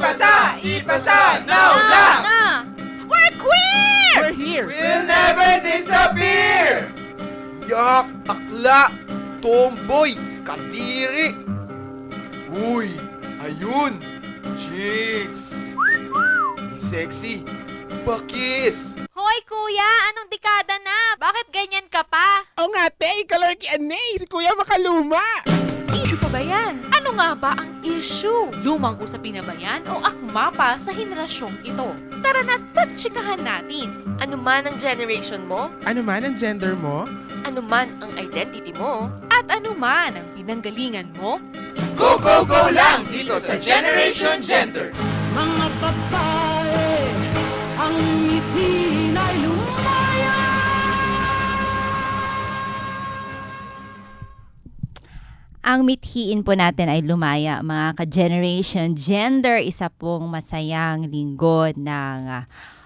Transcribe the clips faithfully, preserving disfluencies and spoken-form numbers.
Ipasa! Ipasa! Now na! Na! We're queer! We're here! We'll never disappear! Yak! Akla! Tomboy! Kadiri! Uy! Ayun! Chicks! Sexy! Bakis! Hoy kuya, anong dekada na? Bakit ganyan ka pa? O nga, te, ikalarki anay, si Kuya Makaluma. Issue pa ba yan? Ano nga ba ang issue? Lumang usapin na ba yan o akma pa sa henerasyong ito? Tara na, tatsikahan natin. Ano man ang generation mo, Ano man ang gender mo? ano man ang identity mo, at ano man ang pinanggalingan mo, Go, go, go lang dito sa Generation Gender! Mga babae, ang ngiti na'y lumaya. Ang mithiin po natin ay lumaya, mga ka-generation gender. Isa pong masayang linggo ng uh,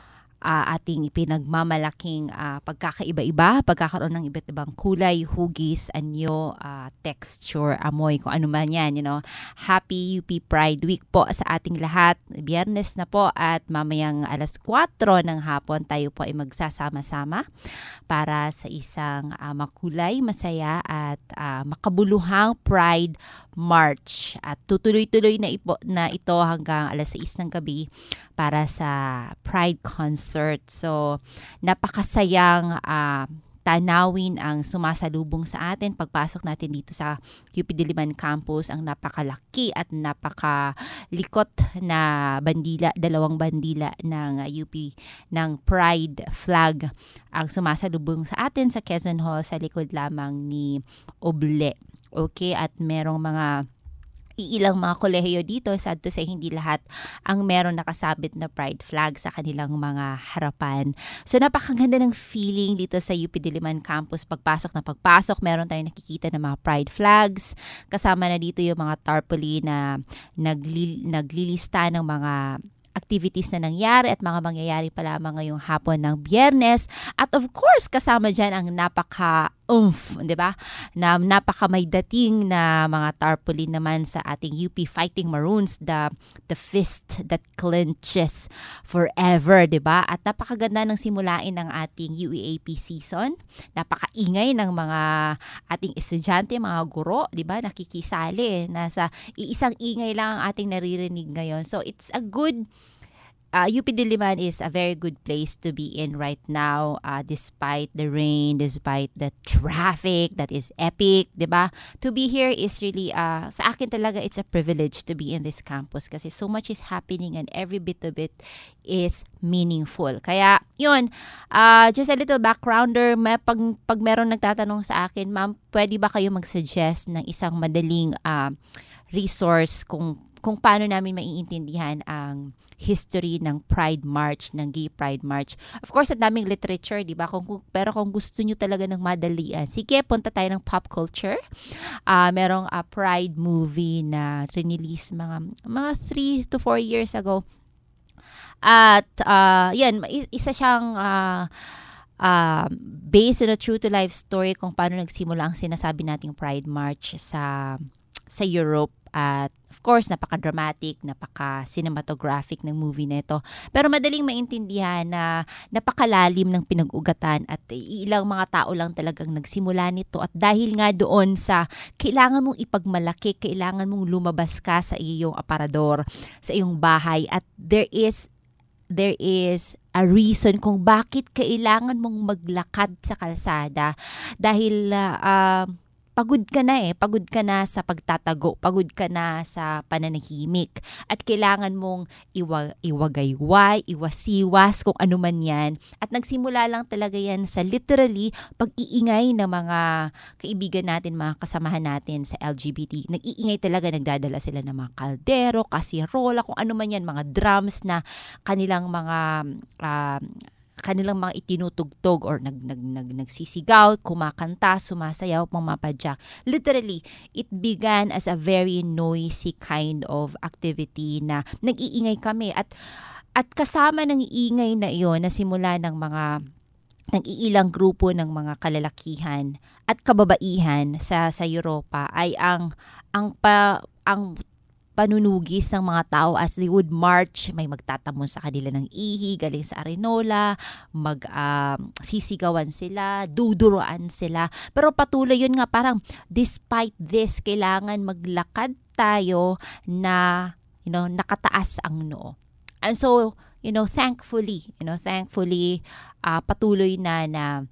uh, ating ipinagmamalaking uh, pagkakaiba-iba, pagkakaroon ng iba't ibang kulay, hugis, anyo, uh, texture, amoy, kung ano man yan, you know. Happy U P Pride Week po sa ating lahat. Biyernes na po at mamayang alas kwatro ng hapon tayo po ay magsasama-sama para sa isang uh, makulay, masaya at uh, makabuluhang Pride March. At tutuloy-tuloy na, ipo, na ito hanggang alas sais ng gabi para sa Pride Concert. So, napakasayang uh, tanawin ang sumasalubong sa atin pagpasok natin dito sa U P Diliman Campus. Ang napakalaki at napakalikot na bandila, dalawang bandila ng U P ng Pride flag ang sumasalubong sa atin sa Quezon Hall sa likod lamang ni Oble. Okay, at merong mga iilang mga kolehiyo dito, sad to say, hindi lahat ang meron nakasabit na pride flag sa kanilang mga harapan. So napakaganda ng feeling dito sa U P Diliman Campus. Pagpasok na pagpasok, meron tayong nakikita ng mga pride flags. Kasama na dito yung mga tarpaulin na nagli- naglilista ng mga activities na nangyari at mga mangyayari pa lamang ngayong hapon ng Biyernes. At of course, kasama dyan ang napaka-oomph, di ba? Na napaka may dating na mga tarpaulin naman sa ating U P Fighting Maroons, the, the fist that clenches forever, di ba? At napakaganda ng simulain ng ating U E A P season. Napakaingay ng mga ating estudyante, mga guro, di ba? Nakikisali. Nasa iisang ingay lang ang ating naririnig ngayon. So it's a good Uh, U P Diliman is a very good place to be in right now, uh, despite the rain, despite the traffic that is epic, diba? To be here is really, uh, sa akin talaga, it's a privilege to be in this campus kasi so much is happening and every bit of it is meaningful. Kaya, yun, uh, just a little backgrounder, may, pag, pag meron nagtatanong sa akin, ma'am, pwede ba kayo mag-suggest ng isang madaling uh, resource kung kung paano namin maiintindihan ang history ng Pride March, ng Gay Pride March. Of course, at daming literature, di ba? Kung, kung, pero kung gusto nyo talaga ng madalian, sige, punta tayo ng pop culture. Uh, merong uh, Pride movie na release mga mga three to four years ago. At, uh, yan, isa siyang uh, uh, based on a true-to-life story kung paano nagsimula ang sinasabi nating Pride March sa sa Europe. At of course, napaka-dramatic, napaka-cinematographic ng movie na ito. Pero madaling maintindihan na napakalalim ng pinag-ugatan at ilang mga tao lang talagang nagsimula nito. At dahil nga doon sa kailangan mong ipagmalaki, kailangan mong lumabas ka sa iyong aparador, sa iyong bahay. At there is, there is a reason kung bakit kailangan mong maglakad sa kalsada. Dahil uh, uh, pagod ka na eh, pagod ka na sa pagtatago, pagod ka na sa pananahimik at kailangan mong iwa, iwagayway, iwasiwas kung ano man yan. At nagsimula lang talaga yan sa literally pag-iingay ng mga kaibigan natin, mga kasamahan natin sa L G B T. Nag-iingay talaga, nagdadala sila ng mga kaldero, kasirola, kung ano man yan, mga drums na kanilang mga uh, kanilang mga itinutugtog or nag, nag, nag, nagsisigaw, kumakanta, sumasayaw, pumapadyak. Literally, it began as a very noisy kind of activity na nag-iingay kami. At, at kasama ng iingay na iyon na simula ng mga ng iilang grupo ng mga kalalakihan at kababaihan sa sa Europa ay ang ang pa ang panunugis ng mga tao as they would march. May magtatamon sa kanila ng ihi, galing sa arenola, mag um, sisigawan sila, duduruan sila. Pero patuloy yun nga, parang despite this, kailangan maglakad tayo na, you know, nakataas ang noo. And so, you know, thankfully, you know, thankfully, uh, patuloy na na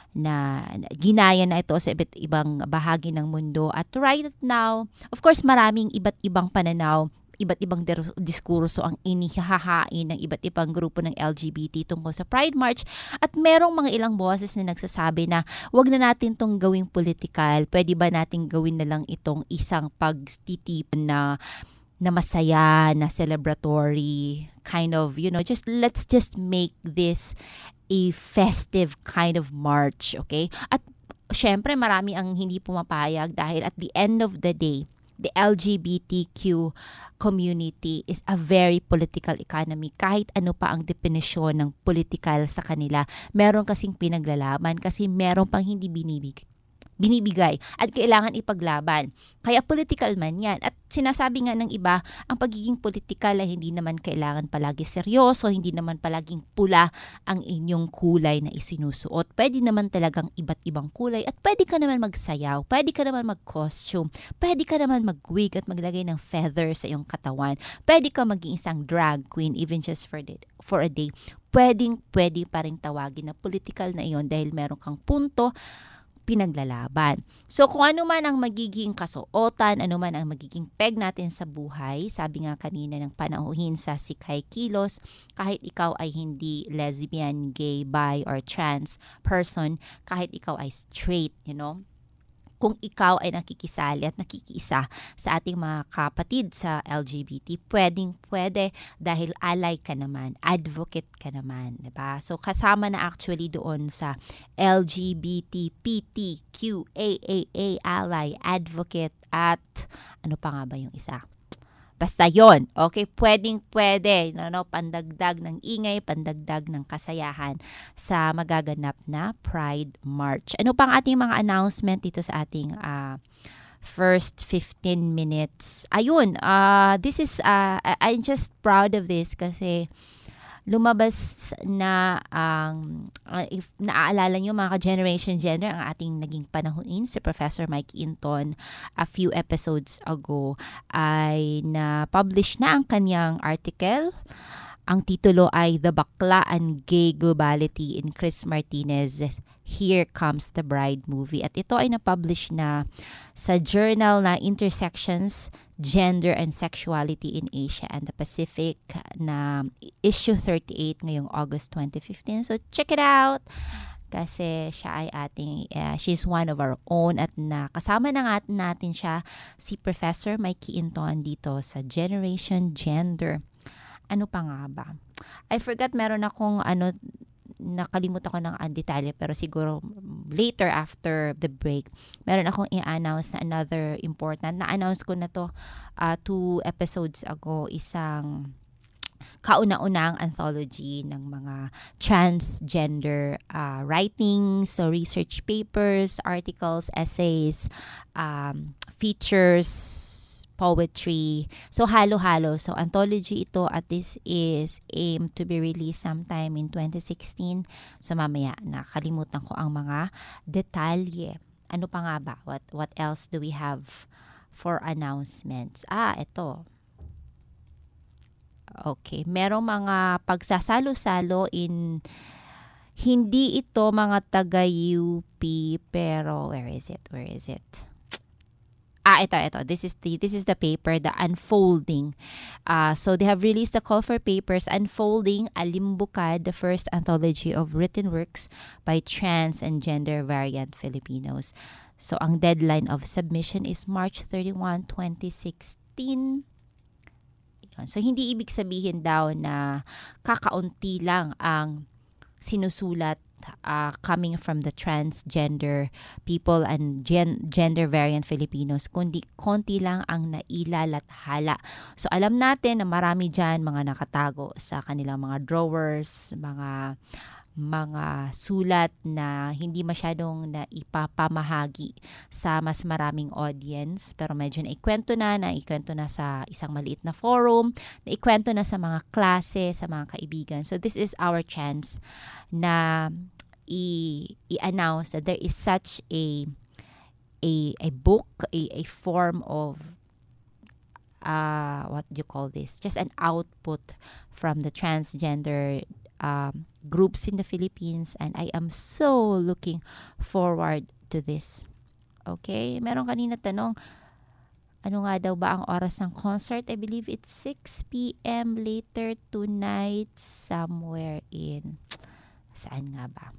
na ginaya na ito sa iba't ibang bahagi ng mundo. At right now, of course, maraming iba't ibang pananaw, iba't ibang diskurso ang inihahain ng iba't ibang grupo ng L G B T tungkol sa Pride March. At merong mga ilang boses na nagsasabi na wag na natin itong gawing political. Pwede ba natin gawin na lang itong isang pagtitip na na masaya, na celebratory, kind of, you know, just let's just make this a festive kind of march, okay? At syempre marami ang hindi pumapayag dahil at the end of the day, the L G B T Q community is a very political economy. Kahit ano pa ang definisyon ng political sa kanila, meron kasing pinaglalaban kasi meron pang hindi binibig. binibigay at kailangan ipaglaban. Kaya political man yan. At sinasabi nga ng iba, ang pagiging political ay hindi naman kailangan palagi seryoso, hindi naman palaging pula ang inyong kulay na isinusuot. Pwede naman talagang iba't ibang kulay at pwede ka naman magsayaw, pwede ka naman mag-costume, pwede ka naman mag-wig at maglagay ng feather sa iyong katawan. Pwede ka maging isang drag queen even just for, the, for a day. Pwedeng pwede pa rin tawagin na political na iyon dahil meron kang punto pinaglalaban. So kung ano man ang magiging kasuotan, ano man ang magiging peg natin sa buhay, sabi nga kanina ng panahuhin sa Sikhay Kilos, kahit ikaw ay hindi lesbian, gay, bi, or trans person, kahit ikaw ay straight, you know, kung ikaw ay nakikisali at nakikiisa sa ating mga kapatid sa L G B T, pwedeng pwede dahil ally ka naman, advocate ka naman, diba? So kasama na actually doon sa L G B T P T Q A A A, ally, advocate, at ano pa nga ba yung isa? Basta yon, okay? Pwedeng pwede, no, no, pandagdag ng ingay, pandagdag ng kasayahan sa magaganap na Pride March. Ano pang ating mga announcement dito sa ating uh, first fifteen minutes? Ayun, uh, this is, uh, I'm just proud of this kasi lumabas na ang, uh, if naaalala nyo mga ka-Generation Gender, ang ating naging panahunin, si Professor Mike Inton, a few episodes ago, ay na-publish na ang kanyang article. Ang titulo ay The Bakla and Gay Globality in Chris Martinez's Here Comes the Bride movie. At ito ay na-publish na sa journal na Intersections, Gender and Sexuality in Asia and the Pacific na issue thirty-eight ngayong August twenty fifteen. So check it out kasi siya ay ating, uh, she's one of our own at nakasama na nga natin siya, si Professor Mikey Inton dito sa Generation Gender. Ano pa nga ba? I forgot, meron akong ano, nakalimutan ko ng uh, detalye pero siguro later after the break meron akong i-announce na another important, na-announce ko na to uh, two episodes ago, isang kauna-unang anthology ng mga transgender uh, writings, so research papers, articles, essays, um, features, poetry. So, halo-halo. So, anthology ito at this is aimed to be released sometime in twenty sixteen. So, mamaya, nakalimutan ko ang mga detalye. Ano pa nga ba? What, what else do we have for announcements? Ah, ito. Okay. Merong mga pagsasalo-salo in, hindi ito mga taga-U P, pero where is it? Where is it? Ah, ito, ito. This is the this is the paper, The Unfolding. Uh, so they have released a call for papers, Unfolding, Alimbukad, the first anthology of written works by trans and gender variant Filipinos. So ang deadline of submission is March thirty-first, twenty sixteen. So hindi ibig sabihin daw na kakaunti lang ang sinusulat Uh, coming from the transgender people and gen- gender variant Filipinos, kundi konti lang ang nailalathala. So alam natin na marami dyan mga nakatago sa kanilang mga drawers, mga mga sulat na hindi masyadong na ipapamahagi sa mas maraming audience, pero medyo naikwento na, naikwento na sa isang maliit na forum, naikwento na sa mga klase, sa mga kaibigan. So this is our chance na i- i-announce that there is such a a a book, a, a form of uh what do you call this? Just an output from the transgender um, groups in the Philippines, and I am so looking forward to this. Okay? Meron kanina tanong, ano nga daw ba ang oras ng concert? I believe it's six p.m. later tonight somewhere in... Saan nga ba?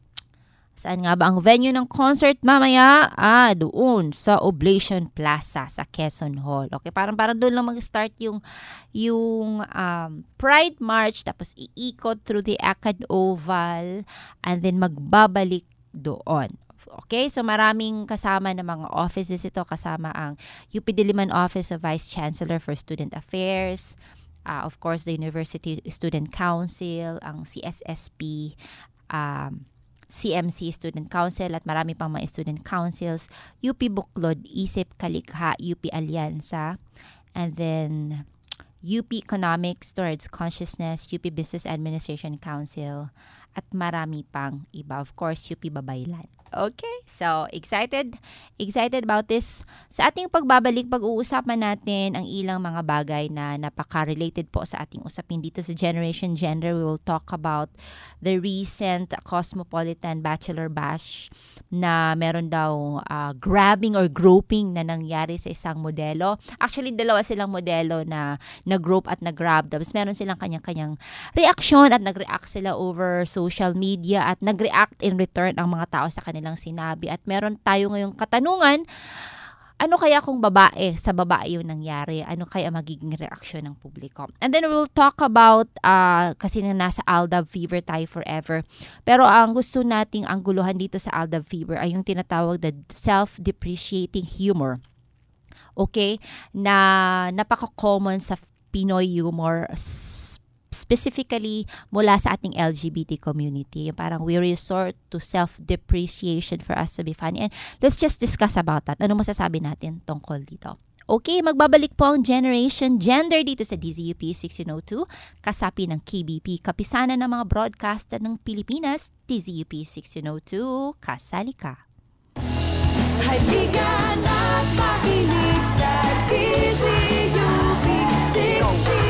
Saan nga ba ang venue ng concert mamaya? Ah, doon sa Oblation Plaza sa Quezon Hall. Okay, parang parang doon lang mag-start yung yung um, Pride March, tapos iikot through the Akad Oval and then magbabalik doon. Okay, so maraming kasama ng mga offices ito. Kasama ang U P Diliman Office of Vice Chancellor for Student Affairs, uh, of course the University Student Council, ang C S S P, um, C M C Student Council, at marami pang mga student councils, U P Buklod, Isip Kalikha, U P Alianza, and then U P Economics Towards Consciousness, U P Business Administration Council, at marami pang iba. Of course, U P Babaylan. Okay, so excited? Excited about this? Sa ating pagbabalik, pag-uusapan natin ang ilang mga bagay na napaka-related po sa ating usapin dito sa Generation Gender. We will talk about the recent Cosmopolitan Bachelor Bash na meron daw uh, grabbing or groping na nangyari sa isang modelo. Actually, dalawa silang modelo na nag-grope at nag-grab. Tapos meron silang kanyang-kanyang reaction at nag-react sila over social media at nag-react in return ang mga tao sa kanila nilang sinabi. At meron tayo ngayong katanungan, ano kaya kung babae, sa babae yung nangyari? Ano kaya magiging reaksyon ng publiko? And then we'll talk about, uh, kasi na nasa Aldab Fever tayo forever. Pero ang gusto nating angguluhan dito sa Aldab Fever ay yung tinatawag na self-depreciating humor. Okay? Na napaka-common sa Pinoy humor, specifically mula sa ating L G B T community. Parang we resort to self-depreciation for us to be funny. And let's just discuss about that. Ano masasabi natin tungkol dito? Okay, magbabalik po ang Generation Gender dito sa D Z U P sixteen oh two, kasapi ng K B P, kapisanan ng mga broadcaster ng Pilipinas. D Z U P sixteen oh two, kasali ka. Halika na't makinig sa D Z U P sixteen oh two.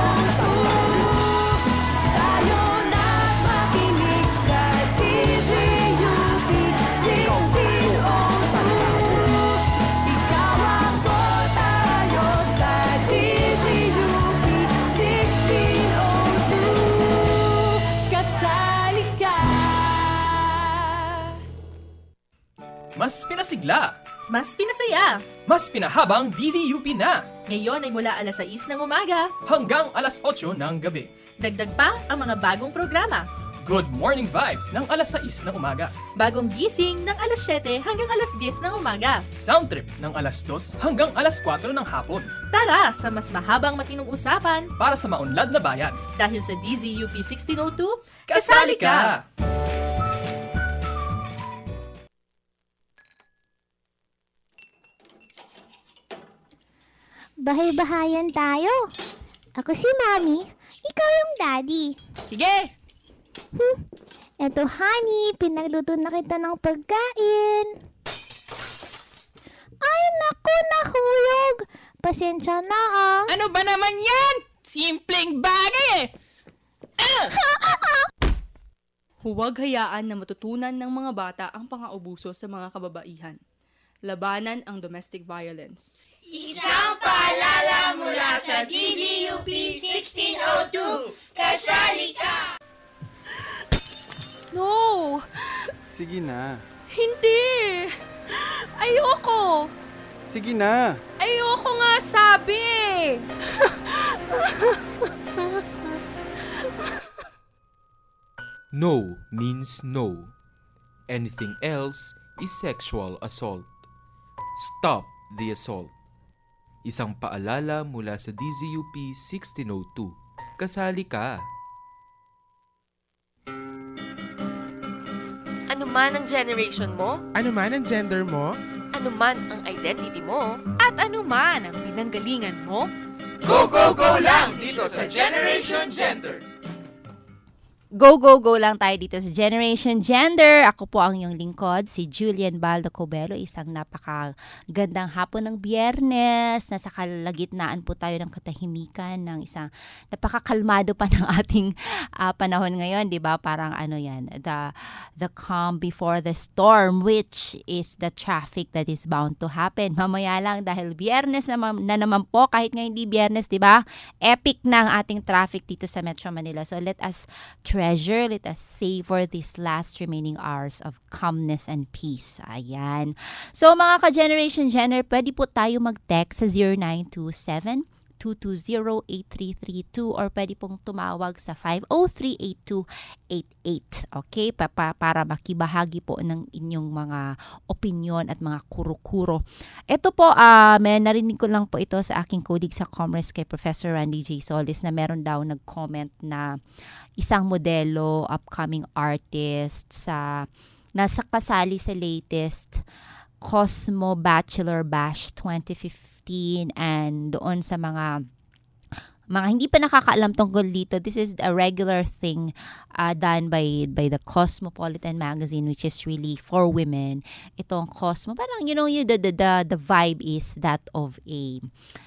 Mas pinasigla, Mas pinasaya. mas pinahabang D Z U P na, Ngayon ay mula alas sais ng umaga. hanggang alas otso ng gabi. Dagdag pa ang mga bagong programa. Good Morning Vibes ng alas sais ng umaga, Bagong gising ng alas siyete hanggang alas diyes ng umaga. Sound Trip ng alas dos hanggang alas kwatro ng hapon, Tara sa mas mahabang matinong usapan para sa maunlad na bayan. dahil sa D Z U P sixteen oh two, Kasali ka! Bahay-bahayan tayo. Ako si Mami, ikaw yung Daddy. Sige! Hmm. Eto, honey, pinagluto na kita ng pagkain. Ay, naku, nahulog. Pasensya na ah. Ano ba naman yan? Simpleng bagay eh! Huwag hayaan na matutunan ng mga bata ang pang-aabuso sa mga kababaihan. Labanan ang domestic violence. Isang paalala mula sa D Z U P sixteen oh two, kasali ka! No! Sige na. Hindi! Ayoko! Sige na. Ayoko nga sabi! No means no. Anything else is sexual assault. Stop the assault. Isang paalala mula sa D Z U P sixteen oh two. Kasali ka! Ano man ang generation mo, Ano man ang gender mo, ano man ang identity mo, at ano man ang pinanggalingan mo, Go, go, go lang dito sa Generation Gender! Go, go, go lang tayo dito sa Generation Gender. Ako po ang iyong lingkod, si Julian Baldo Cobelo. Isang napakagandang hapon ng Biyernes. Nasa kalagitnaan po tayo ng katahimikan, ng isang napakakalmado pa ng ating uh, panahon ngayon. Diba? Parang ano yan, the, the calm before the storm, which is the traffic that is bound to happen. Mamaya lang dahil Biyernes na, na naman po, kahit nga hindi Biyernes, diba? Epic na ang ating traffic dito sa Metro Manila. So let us treasure, let us savor these last remaining hours of calmness and peace. Ayan. So mga ka-Generation Gender, pwede po tayo mag-text sa zero nine two seven, two two zero, eight three three two or pwede pong tumawag sa five oh three, eight two eight eight. Okay? Pa pa para makibahagi po ng inyong mga opinion at mga kuro-kuro. Ito po, uh, may narinig ko lang po ito sa aking colleague sa Commerce kay Professor Randy J. Solis na meron daw nag-comment na isang modelo, upcoming artist sa nasa kasali sa latest Cosmo Bachelor Bash twenty fifteen and doon sa mga mga hindi pa nakakaalam tungkol dito, this is a regular thing uh, done by by the Cosmopolitan magazine, which is really for women. Itong Cosmo, parang you know, you, the, the, the, the vibe is that of a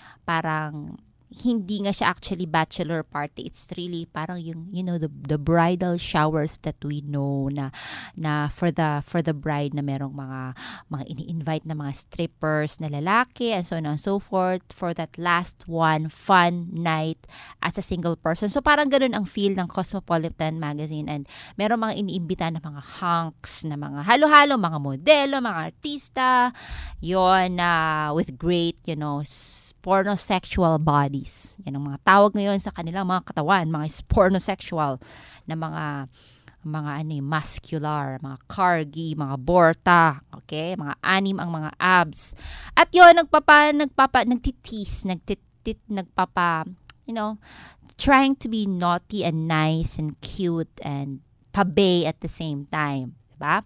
parang hindi nga siya actually bachelor party. It's really parang yung, you know, the the bridal showers that we know na na for the for the bride na merong mga mga ini-invite na mga strippers na lalaki and so on and so forth for that last one fun night as a single person. So parang ganun ang feel ng Cosmopolitan magazine and merong mga iniimbita na mga hunks, na mga halo-halo, mga modelo, mga artista, yon na uh, with great, you know, pornosexual bodies. Yan ang mga tawag ngayon sa kanilang mga katawan, mga pornosexual na mga mga ano, muscular, mga cargi, mga borta, okay? Mga anim ang mga abs. At yon nagpapa nagpapa nagtitis, nagtitit nagpapa, you know, trying to be naughty and nice and cute and pabe at the same time, diba?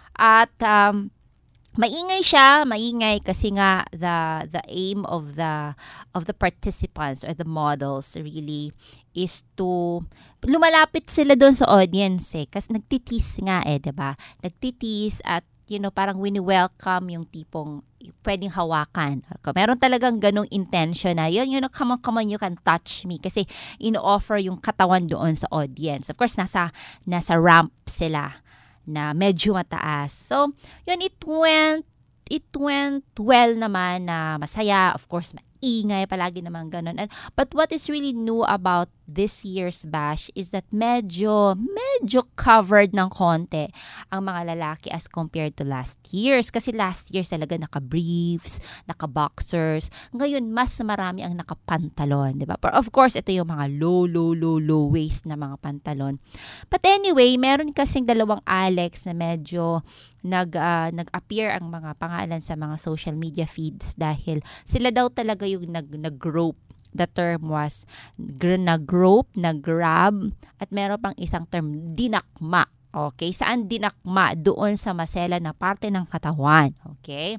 At um maingay siya, maingay kasi nga the the aim of the of the participants or the models really is to lumalapit sila doon sa audience eh, kasi nagtitis nga eh, 'di ba? Nagtitis at you know, parang wini-welcome yung tipong pwedeng hawakan. Meron talagang ganong intention na, yun, you know, come on, come on, you can touch me. Kasi in-offer yung katawan doon sa audience. Of course, nasa, nasa ramp sila na medyo mataas. So, yun, it went, it went well naman na masaya. Of course, maingay, palagi naman ganun. And, but what is really new about this year's bash is that medyo, medyo covered ng konti ang mga lalaki as compared to last year's. Kasi last year talaga naka-briefs, naka-boxers. Ngayon, mas marami ang nakapantalon, di ba? But of course, ito yung mga low, low, low, low waist na mga pantalon. But anyway, meron kasing dalawang Alex na medyo nag, uh, nag-appear ang mga pangalan sa mga social media feeds dahil sila daw talaga yung nag, nag-grope. The term was nag-grope, nag-grab, at meron pang isang term, dinakma. Okay? Saan dinakma? Doon sa masela na parte ng katawan. Okay?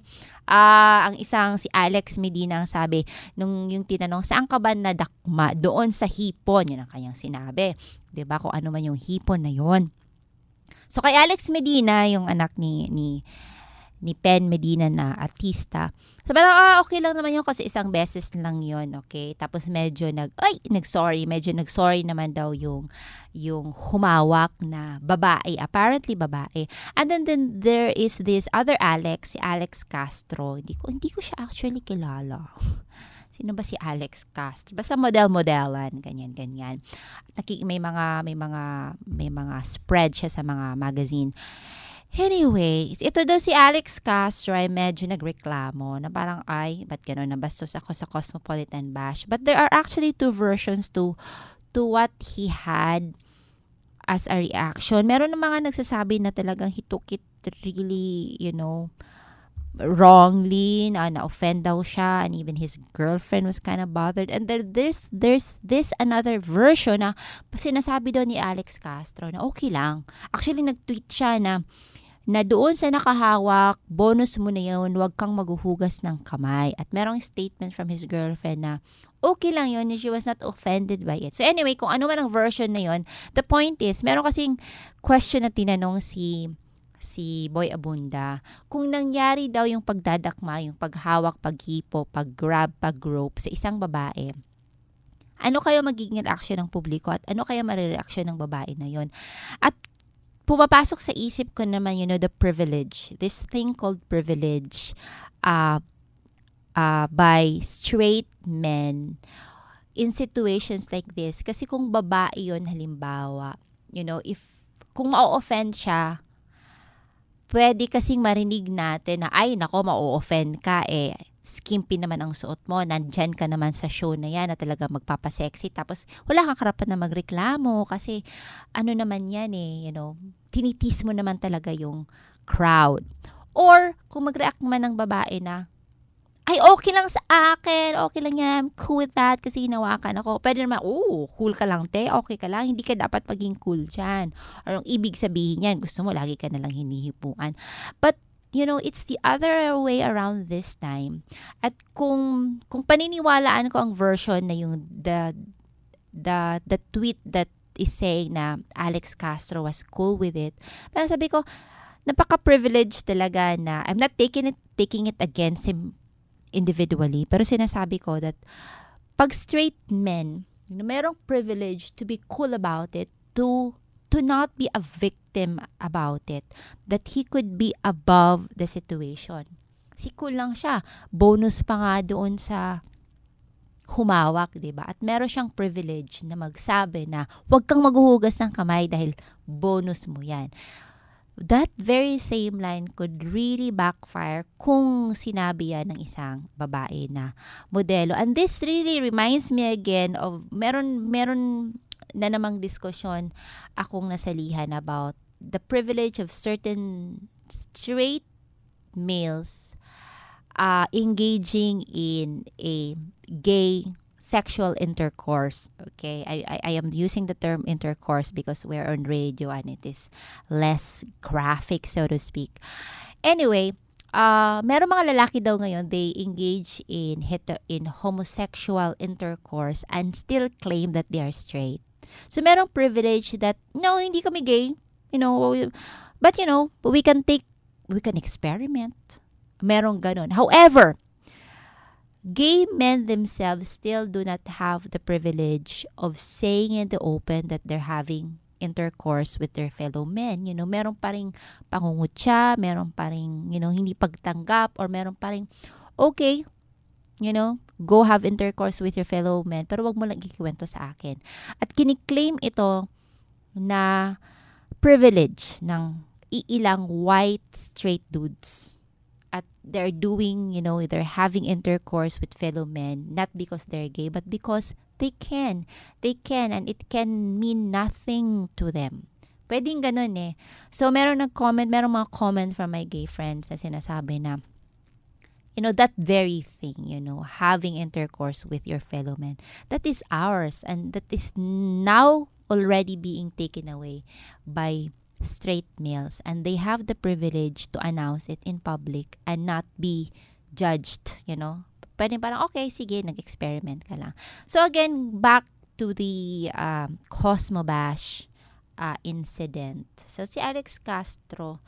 Uh, ang isang si Alex Medina ang sabi, nung yung tinanong, saan ka ba nadakma? Doon sa hipon. Yun ang kanyang sinabi. Diba? Kung ano man yung hipon na yun. So kay Alex Medina, yung anak ni ni ni Pen Medina na artista. So, parang, ah, okay lang naman yun kasi isang beses lang yun, okay? Tapos medyo nag, ay, nag-sorry, medyo nag-sorry naman daw yung, yung humawak na babae, apparently babae. And then, then there is this other Alex, si Alex Castro. Hindi ko, hindi ko siya actually kilala. Sino ba si Alex Castro? Basta model-modelan, ganyan-ganyan. Nakik- may mga, may mga, may mga spread siya sa mga magazine. Anyways, ito daw si Alex Castro ay medyo nagreklamo na parang, ay, ba't gano'n, nabastos ako sa Cosmopolitan Bash? But there are actually two versions to to what he had as a reaction. Meron ng mga nagsasabi na talagang he took it really, you know, wrongly, na na-offend daw siya, and even his girlfriend was kind of bothered. And there, there's, there's this another version na sinasabi daw ni Alex Castro na okay lang. Actually, nag-tweet siya na na doon sa nakahawak, bonus mo na yun, huwag kang maghuhugas ng kamay. At merong statement from his girlfriend na okay lang yun, she was not offended by it. So anyway, kung ano man ang version na yun, the point is, meron kasing question na tinanong si si Boy Abunda, kung nangyari daw yung pagdadakma, yung paghawak, paghipo, paggrab, paggrope sa isang babae, ano kaya magiging reaction ng publiko at ano kaya marireaction ng babae na yon? At pumapasok sa isip ko naman, you know, the privilege, this thing called privilege uh, uh, by straight men in situations like this. Kasi kung babae yon halimbawa, you know, if kung ma-offend siya, pwede kasing marinig natin na, ay, nako, ma-offend ka, eh, skimpy naman ang suot mo, nandyan ka naman sa show na yan na talaga magpapasexy, tapos wala kang karapat na magreklamo kasi ano naman yan eh, you know, tinitis mo naman talaga yung crowd. Or, kung mag-react man ng babae na, ay, okay lang sa akin, okay lang yan, I'm cool with that kasi hinawakan ako. Pwede naman, oh, cool ka lang, te, okay ka lang, hindi ka dapat maging cool dyan. Or ang ibig sabihin yan, gusto mo, lagi ka nalang hinihipuan. But, you know, it's the other way around this time. At kung, kung paniniwalaan ko ang version na yung, the, the, the tweet that is saying na Alex Castro was cool with it, pero sabi ko, napaka-privileged talaga na, I'm not taking it, taking it against him individually, pero sinasabi ko that pag straight men, you know, merong privilege to be cool about it, to to not be a victim about it, that he could be above the situation. Si cool lang siya. Bonus pa nga doon sa humawak, diba? At meron siyang privilege na magsabi na huwag kang maghuhugas ng kamay dahil bonus mo yan. That very same line could really backfire kung sinabi yan ng isang babae na modelo. And this really reminds me again of, meron, meron na namang diskusyon akong nasalihan about the privilege of certain straight males uh, engaging in a gay sexual intercourse. Okay, I, I I am using the term intercourse because we're on radio and it is less graphic, so to speak. Anyway, uh, meron mga lalaki daw ngayon, they engage in heter- in homosexual intercourse and still claim that they are straight. So merong privilege that, no, hindi kami gay, you know, but you know, we can take, we can experiment. Merong ganun. However, gay men themselves still do not have the privilege of saying in the open that they're having intercourse with their fellow men. You know, meron pa ring pangungutya, meron pa ring, you know, hindi pagtanggap, or meron pa ring, okay, you know, go have intercourse with your fellow men, pero wag mo lang ikikwento sa akin. At kiniklaim ito na privilege ng iilang white straight dudes. At they're doing, you know, they're having intercourse with fellow men, not because they're gay, but because they can. They can, and it can mean nothing to them. Pwedeng ganun eh. So, meron nag-comment, meron mga comment from my gay friends na sinasabi na, you know, that very thing, you know, having intercourse with your fellow men, that is ours, and that is now already being taken away by straight males, and they have the privilege to announce it in public and not be judged, you know. Pwede parang, okay, sige, nag-experiment ka lang. So again, back to the um, Cosmo Bash uh, incident. So si Alex Castro,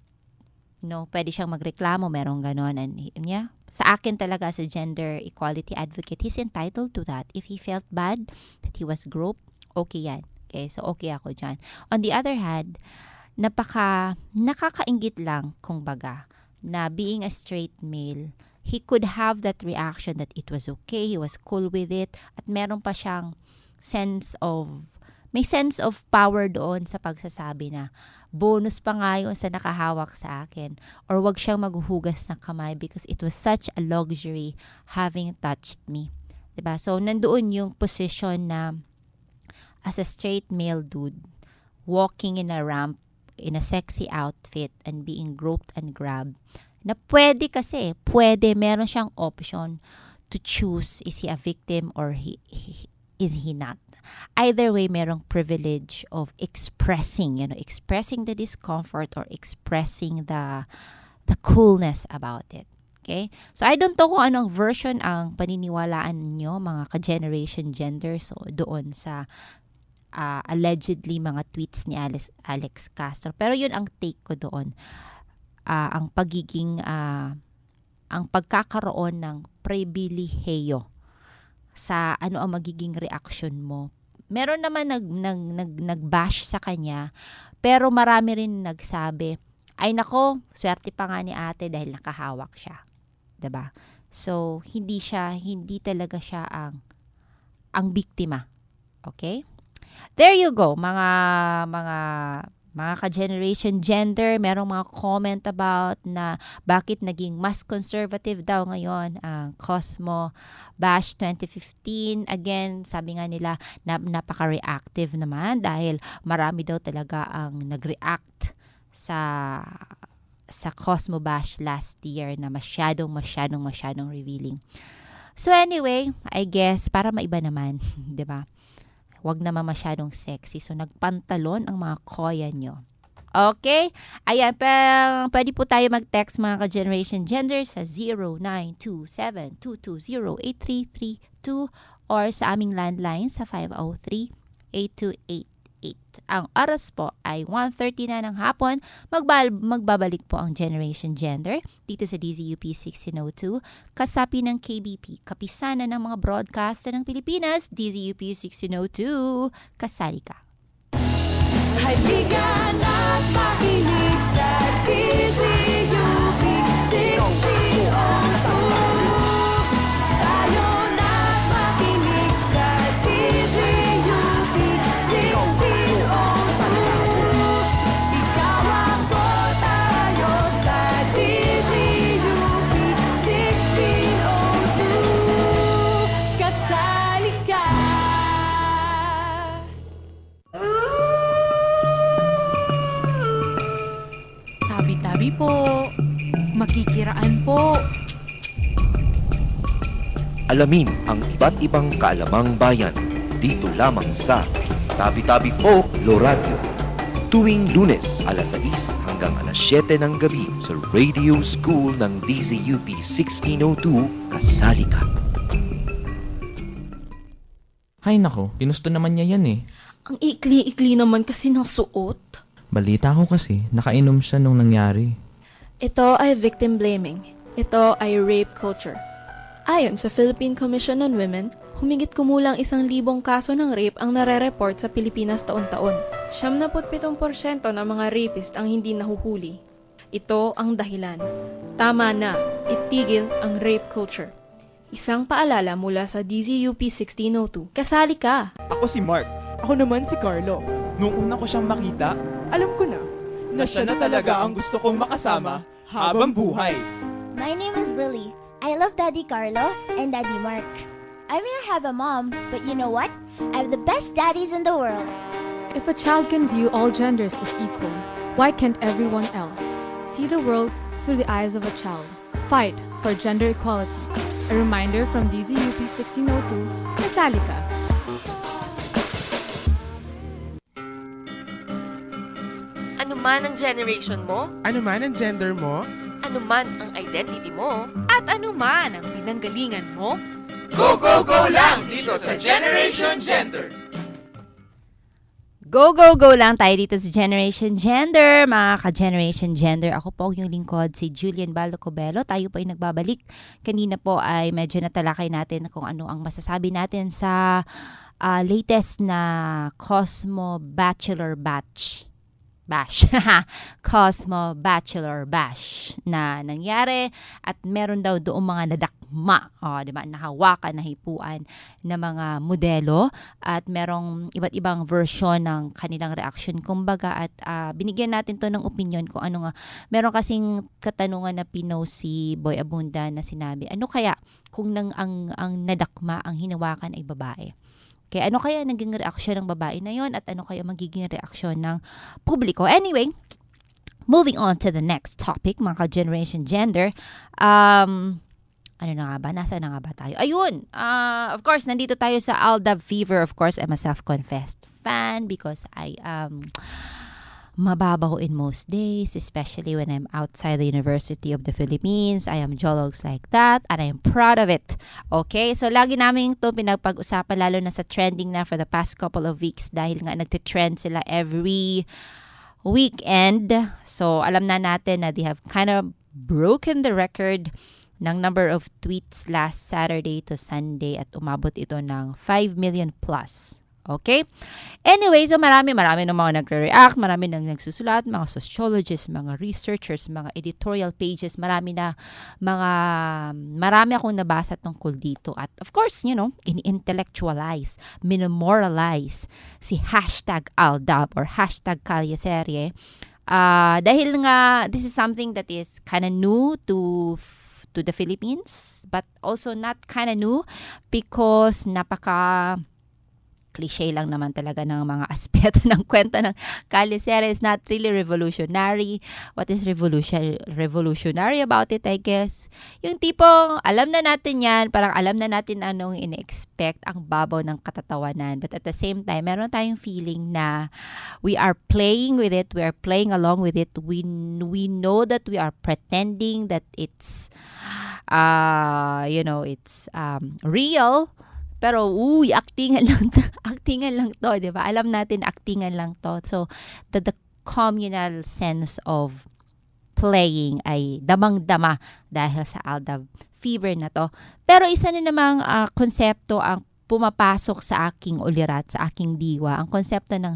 you know, pwede siyang magreklamo, merong ganon, and yeah, sa akin talaga as a gender equality advocate, he's entitled to that. If he felt bad that he was groped, okay yan. Okay, so okay ako dyan. On the other hand, napaka, nakakaingit lang, kung baga, na being a straight male, he could have that reaction that it was okay, he was cool with it, at meron pa siyang sense of, may sense of power doon sa pagsasabi na, bonus pa nga yung sa nakahawak sa akin, or wag siyang maghuhugas ng kamay because it was such a luxury having touched me. Diba? So, nandoon yung position na, as a straight male dude, walking in a ramp, in a sexy outfit, and being groped and grabbed, na pwede kasi, pwede, meron siyang option to choose, is he a victim or he, he is he not? Either way, merong privilege of expressing, you know, expressing the discomfort or expressing the the coolness about it. Okay? So, I don't know kung anong version ang paniniwalaan nyo, mga ka-generation gender, so doon sa uh, allegedly mga tweets ni Alex, Alex Castro. Pero yun ang take ko doon. Uh, ang pagiging, uh, ang pagkakaroon ng pribilehiyo sa ano ang magiging reaction mo. Meron naman nag, nag, nag, nag-bash sa kanya, pero marami rin nagsabi, ay nako, swerte pa nga ni ate dahil nakahawak siya. Diba? So, hindi siya, hindi talaga siya ang, ang biktima. Okay? There you go, mga, mga, mga ka-generation gender, merong mga comment about na bakit naging mas conservative daw ngayon ang Cosmo Bash twenty fifteen. Again, sabi nga nila na napaka-reactive naman dahil marami daw talaga ang nag-react sa sa Cosmo Bash last year na masyadong, masyadong, masyadong revealing. So anyway, I guess para maiba naman, 'di ba? Wag naman masyadong sexy. So, nagpantalon ang mga koya nyo. Okay? Ayan, pero pwede po tayo mag-text mga ka-generation gender sa zero nine two seven two two zero eight three three two or sa aming landline sa five oh three eight two eight eight. Ang oras po ay one thirty na ng hapon. Magbal- magbabalik po ang Generation Gender dito sa D Z U P sixteen oh two. Kasapi ng K B P, kapisanan ng mga broadcaster ng Pilipinas, D Z U P sixteen oh two. Kasali ka. Halika na't makinig sa D Z U P sixteen oh two. Tayo na't makinig sa D Z U P sixteen oh two. Ikaw ako, tayo sa D Z U P sixteen oh two. Kasali ka. Tabi-tabi po. Makikiraan po. Alamin ang iba't ibang kaalamang bayan dito lamang sa Tabi-Tabi Po Lo Radio. Tuwing Lunes, alas sais hanggang alas siyete ng gabi sa Radio School ng D Z U P sixteen oh two. Kasali ka. Hay nako, pinusto naman niya yan eh. Ang ikli-ikli naman kasi ng suot. Balita ko kasi, nakainom siya nung nangyari. Ito ay victim blaming. Ito ay rape culture. Ayon sa Philippine Commission on Women, humigit kumulang isang libong kaso ng rape ang nare-report sa Pilipinas taon-taon. seventy-seven percent ng mga rapist ang hindi nahuhuli. Ito ang dahilan. Tama na, itigil ang rape culture. Isang paalala mula sa D Z U P sixteen oh two. Kasali ka! Ako si Mark. Ako naman si Carlo. Nung una ko siyang makita, alam ko na, na siya na talaga ang gusto kong makasama habang buhay. My name is Lily. I love Daddy Carlo and Daddy Mark. I may not have a mom, but you know what? I have the best daddies in the world. If a child can view all genders as equal, why can't everyone else see the world through the eyes of a child? Fight for gender equality. A reminder from D Z U P sixteen oh two, kasali ka. Ano man ang generation mo, ano man ang gender mo, ano man ang identity mo, at ano man ang pinanggalingan mo, Go, go, go lang dito sa Generation Gender! Go, go, go lang tayo dito sa Generation Gender, mga ka-Generation Gender. Ako po yung lingkod, si Julian Balocobelo. Tayo po ay nagbabalik. Kanina po ay medyo natalakay natin kung ano ang masasabi natin sa uh, latest na Cosmo Bachelor Batch. Bash. Cosmo Bachelor Bash na nangyari at meron daw doong mga nadakma, oh, di ba? Nahawakan, nahipuan na mga modelo at merong iba't ibang version ng kanilang reaction. Kumbaga at uh, binigyan natin to ng opinion kung ano nga. Meron kasing katanungan na pinost si Boy Abunda na sinabi, ano kaya kung nang ang, ang nadakma, ang hinawakan ay babae? Okay, ano kaya naging reaksyon ng babae na yon at ano kaya magiging reaksyon ng publiko? Anyway, moving on to the next topic, mga ka-Generation Gender. Um, ano na nga ba? Nasa na nga ba tayo? Ayun! Uh, of course, nandito tayo sa Aldab Fever. Of course, I'm a self-confessed fan because I am mababaw in most days, especially when I'm outside the University of the Philippines. I am jologs like that and I am proud of it. Okay? So, lagi namin ito pinagpag-usapan lalo na sa trending na for the past couple of weeks dahil nga nagtitrend sila every weekend. So, alam na natin na they have kind of broken the record ng number of tweets last Saturday to Sunday at umabot ito ng five million plus. Okay? Anyway, so marami, marami ng mga nagre-react, marami nang nagsusulat, mga sociologists, mga researchers, mga editorial pages, marami na, mga, marami akong nabasa tungkol dito. At of course, you know, in-intellectualize, minomoralize si hashtag Aldab or hashtag Kalyeserye. Uh, dahil nga, this is something that is kind of new to to the Philippines, but also not kind of new because napaka cliche lang naman talaga ng mga aspeto ng kwento ng Kalyeserye. Is not really revolutionary. What is revolution revolutionary about it, I guess? Yung tipong, alam na natin yan, parang alam na natin anong in-expect, ang babaw ng katatawanan. But at the same time, meron tayong feeling na we are playing with it, we are playing along with it. We, we know that we are pretending that it's, uh, you know, it's um, real. Pero, uy, actingan lang, actingan lang to, di ba? Alam natin, actingan lang to. So, the, the communal sense of playing ay damang-dama dahil sa Aldab Fever na to. Pero isa na namang uh, konsepto ang pumapasok sa aking ulirat, sa aking diwa, ang konsepto ng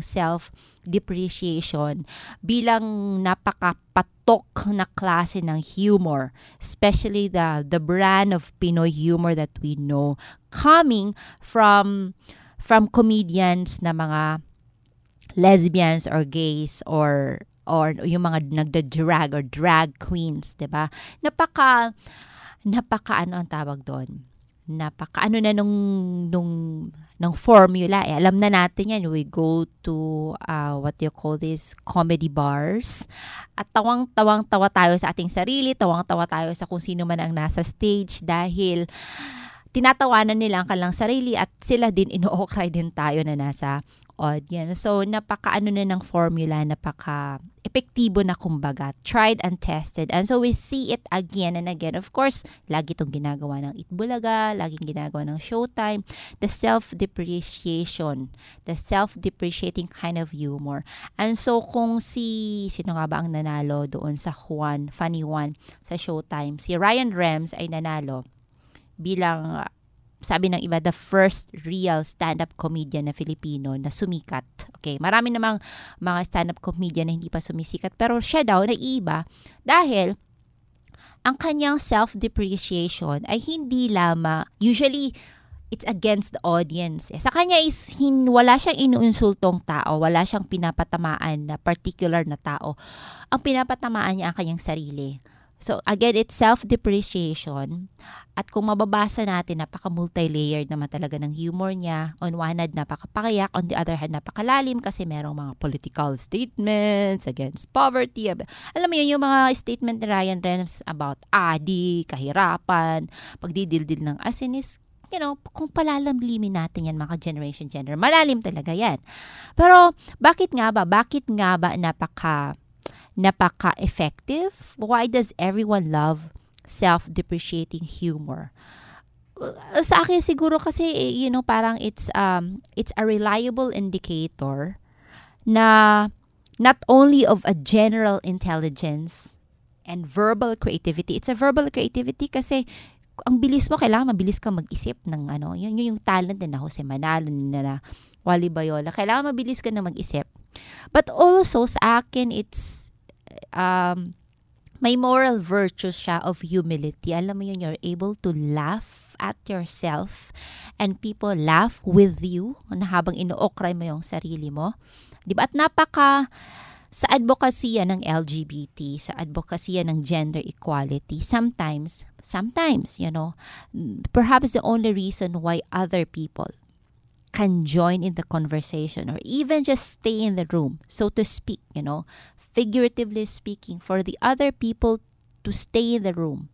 self-depreciation bilang napakapatok na klase ng humor, especially the the brand of Pinoy humor that we know coming from from comedians na mga lesbians or gays or or yung mga nagda-drag or drag queens, 'di ba? Napaka napaka ano ang tawag doon? Napaka ano na nung nung ng formula eh. Alam na natin yan. We go to uh, what do you call this? Comedy bars. At tawang-tawang tawa tayo sa ating sarili, tawang-tawa tayo sa kung sino man ang nasa stage dahil tinatawanan nila ang kanilang sarili at sila din ino-okray din tayo na nasa audience. So, napaka-ano na ng formula, napaka-epektibo na kumbaga, tried and tested. And so, we see it again and again. Of course, lagi itong ginagawa ng Itbulaga, laging ginagawa ng Showtime. The self-depreciation, the self-depreciating kind of humor. And so, kung si, sino nga ba ang nanalo doon sa Juan, Funny Juan, sa Showtime, si Ryan Rems ay nanalo bilang sabi ng iba, the first real stand-up comedian na Filipino na sumikat. Okay, marami namang mga stand-up comedian na hindi pa sumisikat, pero siya daw naiiba dahil ang kanyang self-depreciation ay hindi lamang, usually, it's against the audience. Eh. Sa kanya is, hin, wala siyang inuinsultong tao, wala siyang pinapatamaan na particular na tao. Ang pinapatamaan niya ang kanyang sarili. So, again, it's self-depreciation. At kung mababasa natin, napaka-multi-layered naman talaga ng humor niya. On one hand, napaka-pakiyak. On the other hand, napakalalim kasi merong mga political statements against poverty. Alam mo yun, yung mga statement ni Ryan Rems about adi, kahirapan, pagdidildil ng asin is, you know, kung palalamlimin natin yan, mga generation gender, malalim talaga yan. Pero, bakit nga ba? Bakit nga ba napaka... napaka-effective? Why does everyone love self-depreciating humor? Sa akin siguro kasi, you know, parang it's um it's a reliable indicator na not only of a general intelligence and verbal creativity. It's a verbal creativity kasi ang bilis mo, kailangan mabilis kang mag-isip ng ano, yun, yun yung talent na Jose Manalo, na Wally Bayola. Kailangan mabilis ka na mag-isip. But also, sa akin, it's Um, may moral virtue siya of humility. Alam mo yun, you're able to laugh at yourself and people laugh with you na habang ino-okray mo yung sarili mo. Diba? At napaka sa advokasya ng L G B T, sa advokasya ng gender equality, sometimes, sometimes, you know, perhaps the only reason why other people can join in the conversation or even just stay in the room, so to speak, you know, figuratively speaking, for the other people to stay in the room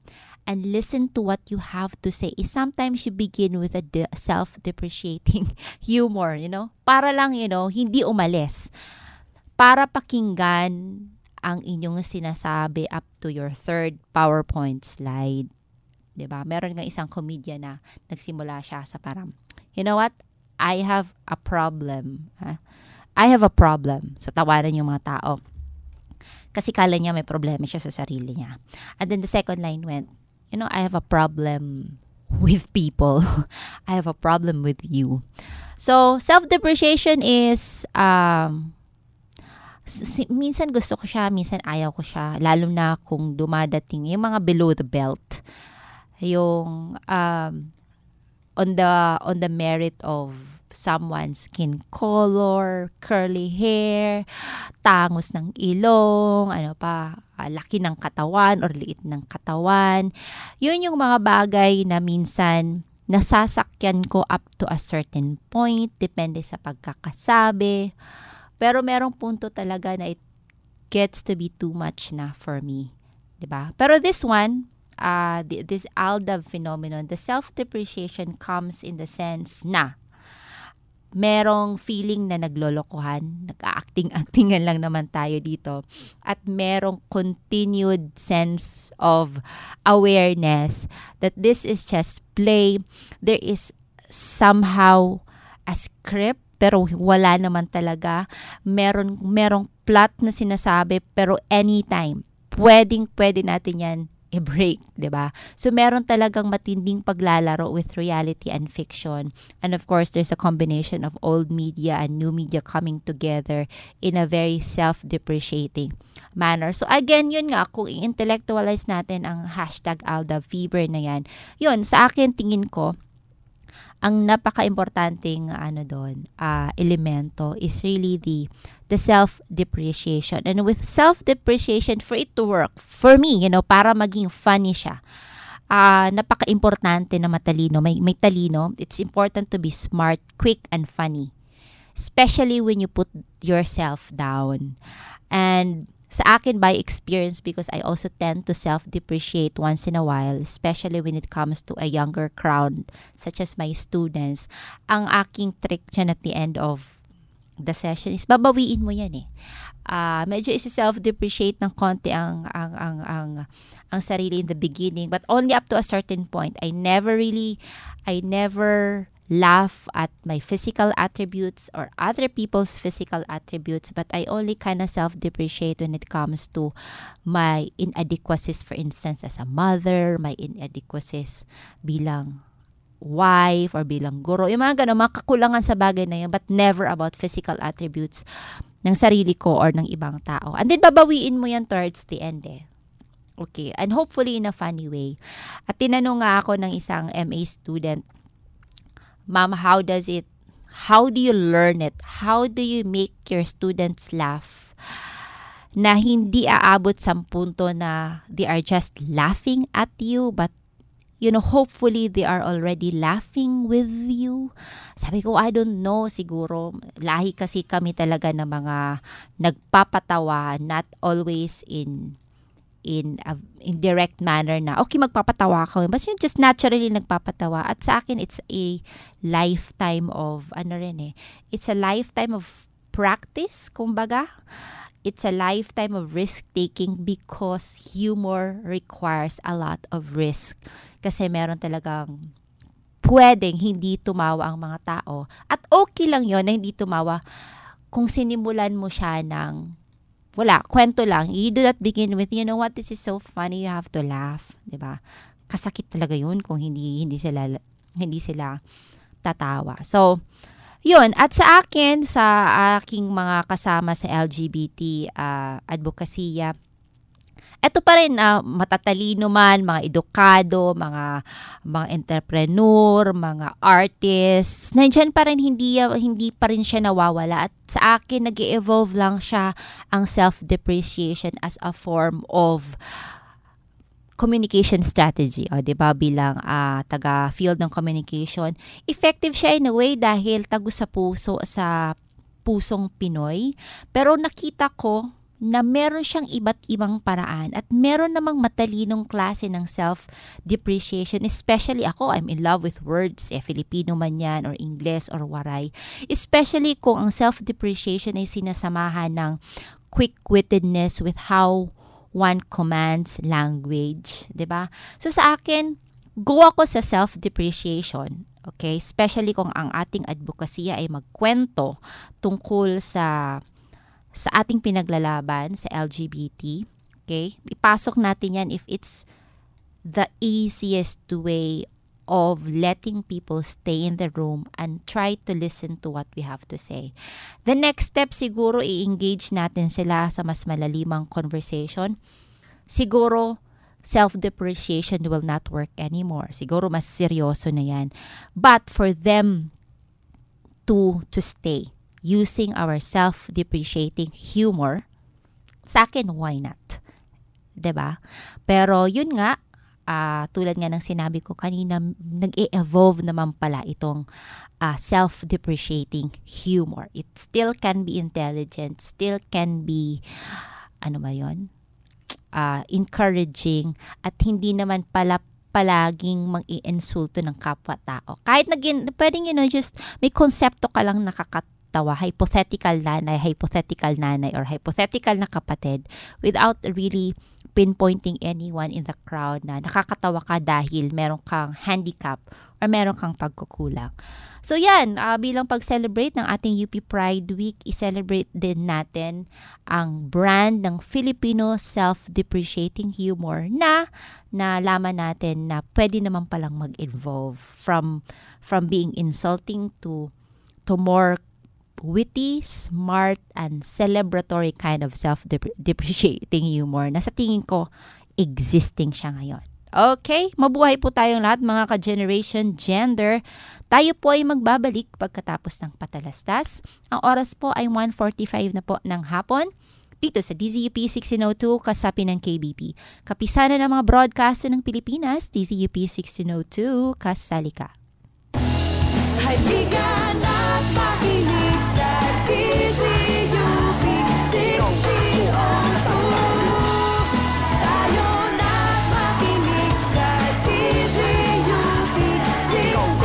and listen to what you have to say. Is sometimes you begin with a de- self-depreciating humor, you know? Para lang, you know, hindi umalis. Para pakinggan ang inyong sinasabi up to your third PowerPoint slide. Diba? Meron nga isang comedian na nagsimula siya sa parang, you know what? I have a problem. Huh? I have a problem. So, tawanan yung mga tao. Kasi kala niya may problema siya sa sarili niya. And then the second line went, you know, I have a problem with people. I have a problem with you. So, self-depreciation is, um, si- minsan gusto ko siya, minsan ayaw ko siya. Lalo na kung dumadating yung mga below the belt. Yung, um, on the, on the merit of someone's skin color, curly hair, tangos ng ilong, ano pa, uh, laki ng katawan or liit ng katawan. Yun yung mga bagay na minsan nasasakyan ko up to a certain point, depende sa pagkakasabi. Pero merong punto talaga na it gets to be too much na for me. Diba? Pero this one, uh, this Aldab phenomenon, the self-depreciation comes in the sense na merong feeling na naglolokohan, nag-acting-actingan lang naman tayo dito, at merong continued sense of awareness that this is just play. There is somehow a script, pero wala naman talaga. Meron, merong plot na sinasabi, pero anytime, pwedeng pwede natin yan i-break, diba? So, meron talagang matinding paglalaro with reality and fiction. And of course, there's a combination of old media and new media coming together in a very self-depreciating manner. So, again, yun nga, kung i-intellectualize natin ang hashtag Aldab Fever na yan, yun, sa akin, tingin ko, ang napaka-importanting ano doon, uh, elemento is really the the self-depreciation. And with self-depreciation, for it to work, for me, you know, para maging funny siya, uh, napaka-importante na matalino. May, may talino. It's important to be smart, quick, and funny. Especially when you put yourself down. And sa akin, by experience, because I also tend to self-depreciate once in a while, especially when it comes to a younger crowd, such as my students, ang aking trick dyan at the end of the session is babawiin mo yan eh. Uh, medyo isi-self-depreciate ng konti ang, ang, ang, ang, ang sarili in the beginning, but only up to a certain point. I never really, I never laugh at my physical attributes or other people's physical attributes, but I only kind of self-depreciate when it comes to my inadequacies, for instance, as a mother, my inadequacies bilang wife or bilang guro. Yung mga ganun, mga kakulangan sa bagay na yun, but never about physical attributes ng sarili ko or ng ibang tao. And then babawiin mo yan towards the end eh. Okay, and hopefully in a funny way. At tinanong nga ako ng isang M A student, Ma'am, how does it, how do you learn it? How do you make your students laugh na hindi aabot sa punto na they are just laughing at you, but you know, hopefully they are already laughing with you? Sabi ko, I don't know, siguro lahi kasi kami talaga ng mga nagpapatawa, not always in in a in direct manner na, okay, magpapatawa ka. Basta yun, just naturally nagpapatawa. At sa akin, it's a lifetime of, ano rin eh, it's a lifetime of practice, kumbaga. It's a lifetime of risk-taking because humor requires a lot of risk. Kasi meron talagang pwedeng hindi tumawa ang mga tao. At okay lang yon na hindi tumawa kung sinimulan mo siya ng wala, kwento lang. You do not begin with, you know what, this is so funny, you have to laugh, 'di ba? Kasakit talaga 'yun kung hindi hindi sila hindi sila tatawa. So, 'yun. At sa akin, sa aking mga kasama sa L G B T uh, advokasya, eto pa rin, uh, matatalino man, mga edukado, mga mga entrepreneur, mga artists, nandiyan pa rin, hindi, hindi pa rin siya nawawala. At sa akin, nag-evolve lang siya ang self-depreciation as a form of communication strategy. O, diba, bilang uh, taga-field ng communication, effective siya in a way dahil tago sa puso, sa pusong Pinoy. Pero nakita ko, na meron siyang iba't ibang paraan at meron namang matalinong klase ng self-depreciation. Especially ako, I'm in love with words, eh, Filipino man yan or Ingles or waray. Especially kung ang self-depreciation ay sinasamahan ng quick-wittedness with how one commands language, 'di ba? So sa akin, go ako sa self-depreciation. Okay? Especially kung ang ating advokasya ay magkwento tungkol sa sa ating pinaglalaban sa L G B T. Okay? Ipasok natin yan if it's the easiest way of letting people stay in the room and try to listen to what we have to say. The next step siguro, i-engage natin sila sa mas malalimang conversation. Siguro, self-depreciation will not work anymore. Siguro mas seryoso na yan. But for them to to stay using our self-depreciating humor, sa akin, why not? 'Di ba? Pero yun nga, uh, tulad nga ng sinabi ko kanina, nag-e-evolve naman pala itong uh, self-depreciating humor. It still can be intelligent, still can be, ano ba yun? Uh, encouraging, at hindi naman pala palaging mang-i-insulto ng kapwa-tao. Kahit naging, pwedeng, you know, just may konsepto ka lang nakakatawa, hypothetical nanay, hypothetical nanay, or hypothetical na kapatid, without really pinpointing anyone in the crowd na nakakatawa ka dahil meron kang handicap or meron kang pagkukulang. So yan, uh, bilang pag-celebrate ng ating U P Pride Week, i-celebrate din natin ang brand ng Filipino self-depreciating humor na nalaman natin na pwede naman palang mag-evolve from from being insulting to to more witty, smart, and celebratory kind of self-depreciating humor na sa tingin ko, existing siya ngayon. Okay, mabuhay po tayong lahat mga ka-Generation Gender. Tayo po ay magbabalik pagkatapos ng patalastas. Ang oras po ay one forty-five na po ng hapon dito sa D Z U P sixteen oh two, kasapi ng K B P. Kapisanan ng mga broadcaster ng Pilipinas, D Z U P sixteen oh two, kasali ka. Halika na't makinig sa D Z U P sixteen oh two. Tayo na't makinig sa D Z U P sixteen oh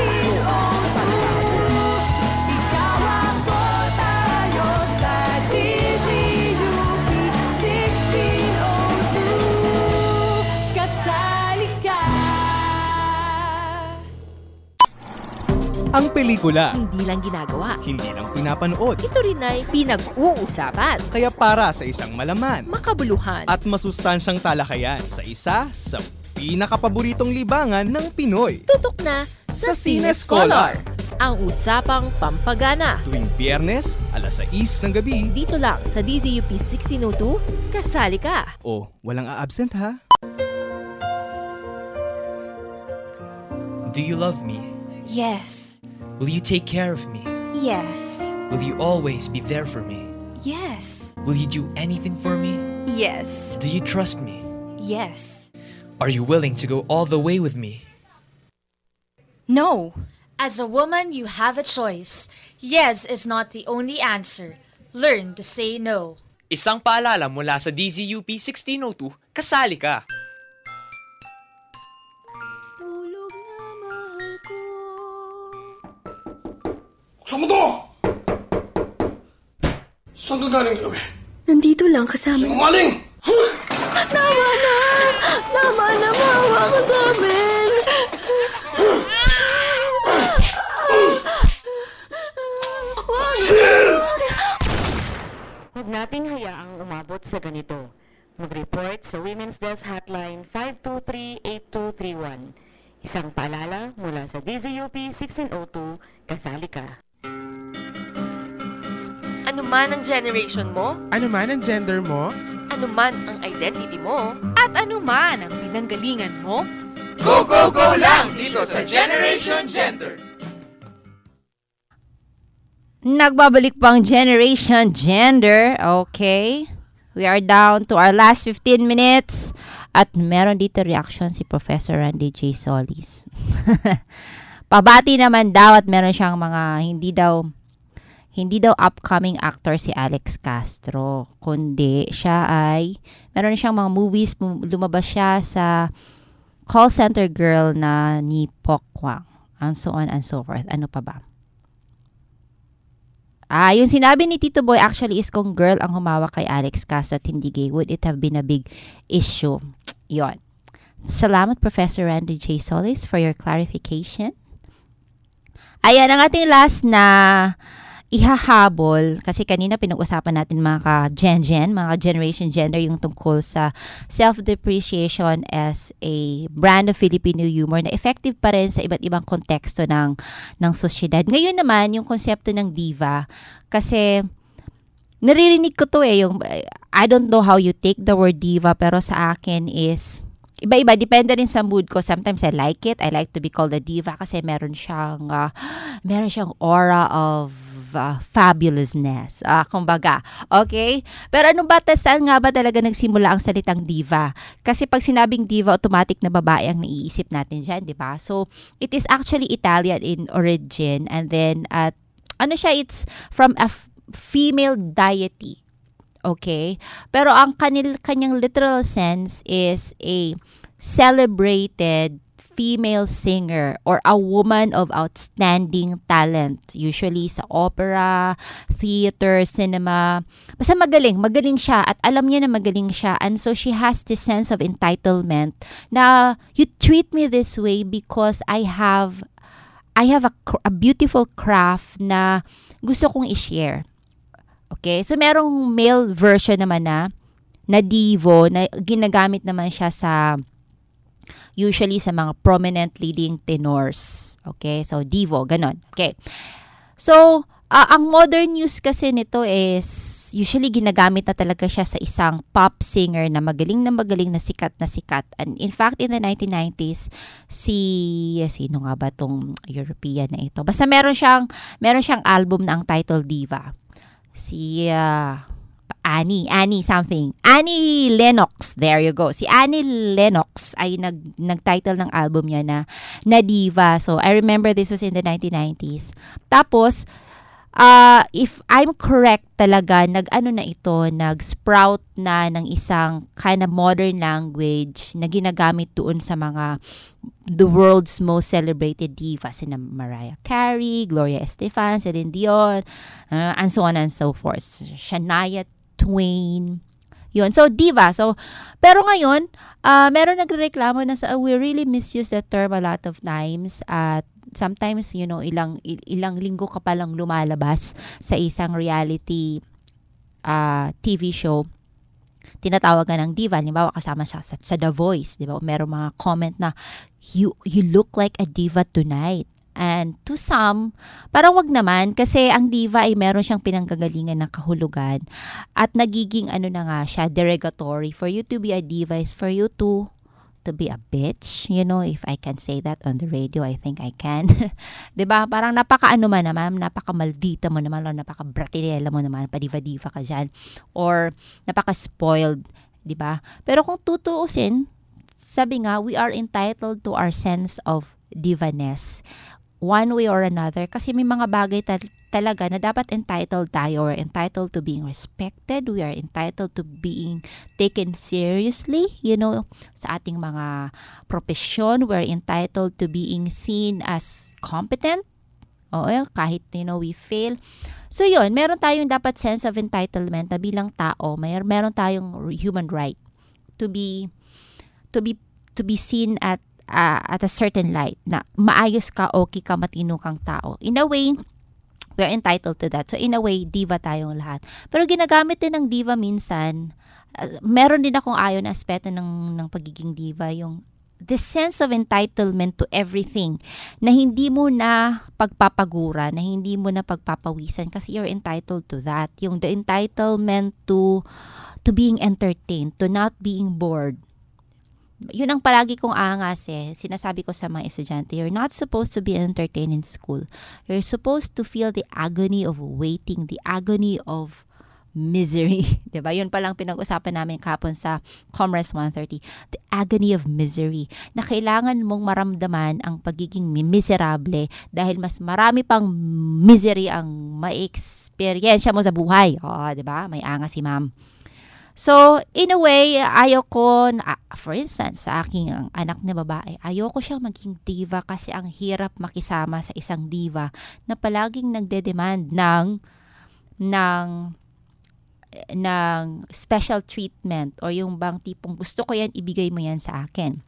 two. Ikaw ako, tayo sa D Z U P sixteen oh two. Kasali ka. Ang pelikula, Hindi lang ginagawa. hindi lang pinapanood. Ito rin ay pinag-uusapan. Kaya para sa isang malaman Makabuluhan. at masustansyang talakayan sa isa sa pinakapaboritong libangan ng Pinoy. Tutok na sa Cine Scholar. Ang usapang pampagana. Tuwing Biyernes, alas sais ng gabi. Dito lang sa D Z U P sixteen oh two, kasali ka. O, walang a-absent ha? Do you love me? Yes. Will you take care of me? Yes. Will you always be there for me? Yes. Will you do anything for me? Yes. Do you trust me? Yes. Are you willing to go all the way with me? No. As a woman, you have a choice. Yes is not the only answer. Learn to say no. Isang paalala mula sa D Z U P sixteen oh two, kasali ka! Saan mo to? Saan ka galing gabi? Nandito lang kasama. Sinungaling! Tama na! Tama na! Maawa ka sa amin! Huwag nating hayaang umabot sa ganito. Mag-report sa Women's Desk Hotline five two three, eight two three one. Isang paalala mula sa D Z U P sixteen oh two, kasali ka. Ano man ang generation mo, Ano man ang gender mo, ano man ang identity mo, at ano man ang pinanggalingan mo, Go, go, go lang dito sa Generation Gender. Nagbabalik pang Generation Gender. Okay. We are down to our last fifteen minutes. At meron dito reaction si Professor Randy J. Solis. Pabati naman daw at meron siyang mga hindi daw hindi daw upcoming actor si Alex Castro, kundi siya ay, meron siyang mga movies, lumabas siya sa Call Center Girl na ni Pok Kwang, and so on and so forth. Ano pa ba? Ah, yung sinabi ni Tito Boy actually is kung girl ang humawak kay Alex Castro at hindi gay, would it have been a big issue? Yon. Salamat, Professor Randy J. Solis, for your clarification. Ayan, ang ating last na ihahabol, kasi kanina pinag-usapan natin mga ka-gen-gen, mga generation gender, yung tungkol sa self-depreciation as a brand of Filipino humor na effective pa rin sa iba't ibang konteksto ng, ng sosyedad. Ngayon naman, yung konsepto ng diva, kasi naririnig ko to eh, yung, I don't know how you take the word diva, pero sa akin is, iba-iba, depende rin sa mood ko. Sometimes I like it. I like to be called a diva kasi meron siyang, uh, meron siyang aura of uh, fabulousness. Uh, kumbaga, okay? Pero ano ba, saan nga ba talaga nagsimula ang salitang diva? Kasi pag sinabing diva, automatic na babae ang naiisip natin dyan, di ba? So, it is actually Italian in origin. And then, at ano siya, it's from a f- female deity. Okay? Pero ang kanil, kanyang literal sense is a celebrated female singer or a woman of outstanding talent. Usually sa opera, theater, cinema. Basta magaling. Magaling siya at alam niya na magaling siya. And so she has this sense of entitlement na you treat me this way because I have I have a, a beautiful craft na gusto kong i-share. Okay, so merong male version naman na na divo na ginagamit naman siya sa usually sa mga prominent leading tenors. Okay, so divo, ganon. Okay. So, uh, ang modern use kasi nito is usually ginagamit na talaga siya sa isang pop singer na magaling na magaling na sikat na sikat. And in fact, in the nineteen nineties, si sino nga ba tong European na ito? Basta meron siyang meron siyang album na ang title Diva. Si uh, Annie, Annie something. Annie Lennox, there you go. Si Annie Lennox ay nag, nag-title ng album niya na, na Diva. So, I remember this was in the nineteen nineties. Tapos, uh, if I'm correct talaga, nag-ano na ito, nag-sprout na ng isang kind of modern language na ginagamit doon sa mga the world's most celebrated divas, sina Mariah Carey, Gloria Estefan, Celine Dion, uh, and so on and so forth. Shania Twain. Yun. So, diva. So, pero ngayon, uh, meron nagrereklamo na sa, uh, we really misuse that term a lot of times at sometimes, you know, ilang ilang linggo ka palang lumalabas sa isang reality uh, T V show. Tinatawagan ng diva, halimbawa kasama siya sa, sa The Voice, di ba? Merong mga comment na, you, you look like a diva tonight. And to some, parang wag naman, kasi ang diva ay meron siyang pinanggagalingan ng kahulugan at nagiging ano na nga siya, derogatory. For you to be a diva is for you to to be a bitch, you know, if I can say that on the radio, I think I can. 'Di ba? Parang napaka-ano man naman, napaka-maldita mo naman, o napaka-bratinela mo naman, padiva-diva ka diyan, or napaka-spoiled, 'di ba? Pero kung tutuusin, sabi nga, we are entitled to our sense of divaness one way or another, kasi may mga bagay ta- talaga na dapat entitled tayo. We're entitled to being respected. We are entitled to being taken seriously, you know, sa ating mga profesyon. We're entitled to being seen as competent. Oo, kahit, you know, we fail. So, yun, meron tayong dapat sense of entitlement na bilang tao. May, meron tayong human right to be, to be, to be seen at Uh, at a certain light, na maayos ka, okay ka, matino kang tao. In a way, we're entitled to that. So, in a way, diva tayong lahat. Pero ginagamit din ng diva minsan, uh, meron din akong ayon na aspeto ng, ng pagiging diva, yung the sense of entitlement to everything, na hindi mo na pagpapagura, na hindi mo na pagpapawisan, kasi you're entitled to that. Yung the entitlement to, to being entertained, to not being bored. Yun ang palagi kong angas eh. Sinasabi ko sa mga estudyante, you're not supposed to be entertained in school. You're supposed to feel the agony of waiting, the agony of misery. Diba? Yun palang pinag-usapan namin kapon sa Commerce one thirty. The agony of misery. Na kailangan mong maramdaman ang pagiging miserable dahil mas marami pang misery ang ma-experience mo sa buhay. O, diba? May angas si ma'am. So, in a way, ayoko, na, for instance, sa aking ang anak na babae, ayoko siyang maging diva kasi ang hirap makisama sa isang diva na palaging nagde-demand ng, ng, ng special treatment or yung bang tipong gusto ko yan, ibigay mo yan sa akin.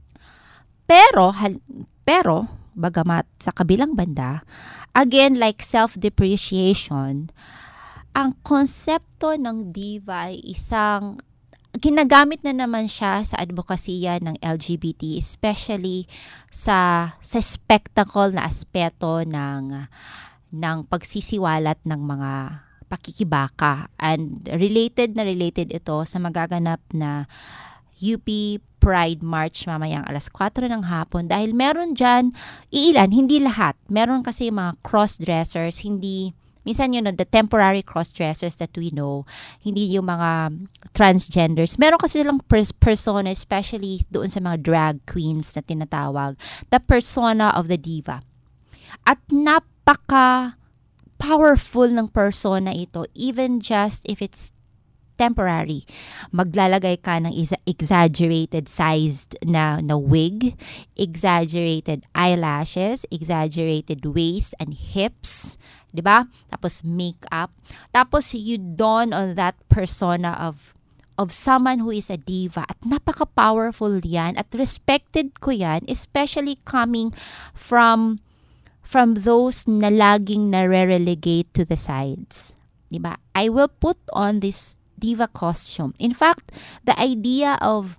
Pero, hal, pero, bagamat sa kabilang banda, again, like self-depreciation, ang konsepto ng diva ay isang, ginagamit na naman siya sa advokasya ng L G B T, especially sa, sa spectacle na aspeto ng, ng pagsisiwalat ng mga pakikibaka. And related na related ito sa magaganap na U P Pride March mamayang alas kwatro ng hapon dahil meron dyan, iilan, hindi lahat. Meron kasi mga cross-dressers, hindi minsan yun, the temporary cross-dressers that we know, hindi yung mga transgenders. Meron kasi silang pers- persona, especially doon sa mga drag queens na tinatawag, the persona of the diva. At napaka powerful ng persona ito, even just if it's temporary. Maglalagay ka ng exaggerated sized na, na wig, exaggerated eyelashes, exaggerated waist and hips, diba? Tapos makeup. Tapos you dawn on that persona of of someone who is a diva. At napaka-powerful yan. At respected ko yan, especially coming from from those na laging nare-relegate to the sides. Diba? I will put on this diva costume. In fact, the idea of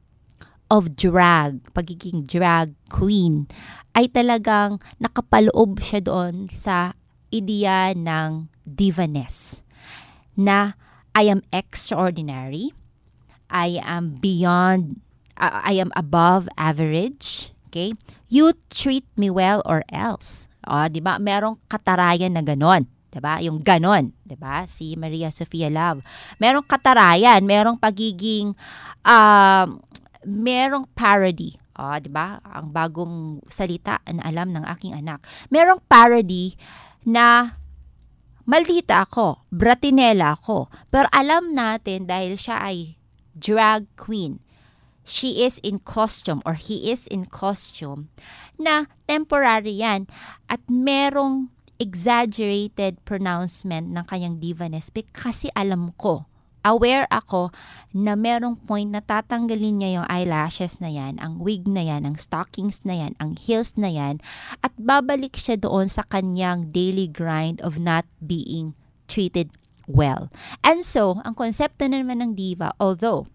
of drag, pagiging drag queen, ay talagang nakapaloob siya doon sa ideya ng divaness. Na I am extraordinary, I am beyond, uh, I am above average, okay? You treat me well or else. O, di ba? Merong katarayan na ganon. Diba? Yung ganon, diba? Si Maria Sofia Love. Merong katarayan, merong pagiging, um, merong parody. O, diba? Ang bagong salita na alam ng aking anak. Merong parody na maldita ako, bratinela ako. Pero alam natin dahil siya ay drag queen, she is in costume or he is in costume, na temporary yan. At merong exaggerated pronouncement ng kanyang divaness kasi alam ko, aware ako na merong point na tatanggalin niya yung eyelashes na yan, ang wig na yan, ang stockings na yan, ang heels na yan, at babalik siya doon sa kanyang daily grind of not being treated well. And so, ang konsepto na naman ng diva, although